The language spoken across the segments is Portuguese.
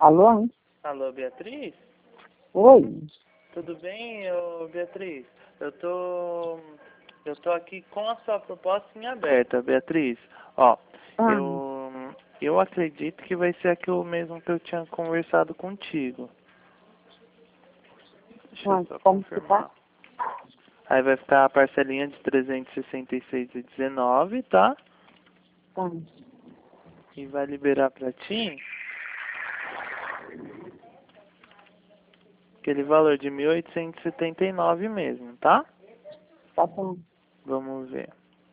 Alô? Alô, Beatriz? Oi? Tudo bem, Beatriz? Eu tô aqui com a sua proposta em aberta, Beatriz. Ó, Ah, eu acredito que vai ser aquilo mesmo que eu tinha conversado contigo. Deixa eu só como que tá? confirmar. Aí vai ficar a parcelinha de 366,19, tá? Tá. E vai liberar pra ti aquele valor de 1.879 mesmo, tá? Tá bom. Vamos ver.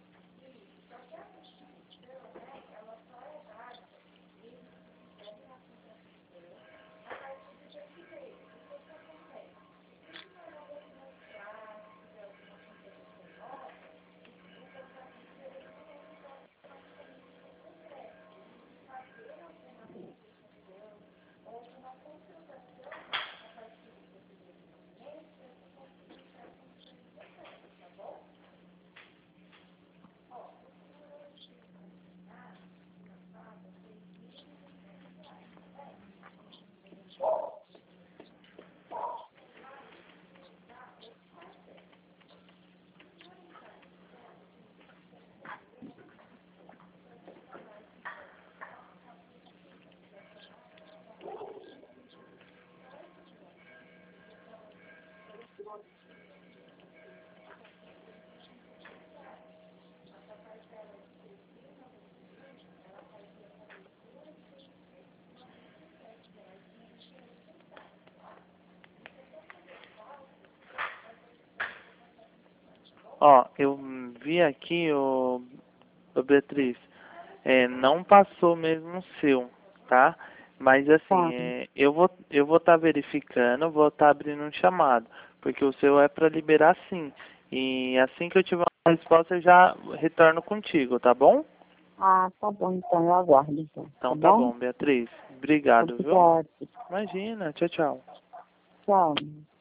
Ó, eu vi aqui, ô Beatriz, não passou mesmo o seu, tá? Mas assim, Tá. eu vou estar verificando, vou estar abrindo um chamado, porque o seu é para liberar sim. E assim que eu tiver uma resposta, eu já retorno contigo, tá bom? Ah, tá bom, então eu aguardo, então. Tá Então tá bom? bom, Beatriz. Obrigado, viu? Obrigada. Imagina, tchau, tchau. Tchau.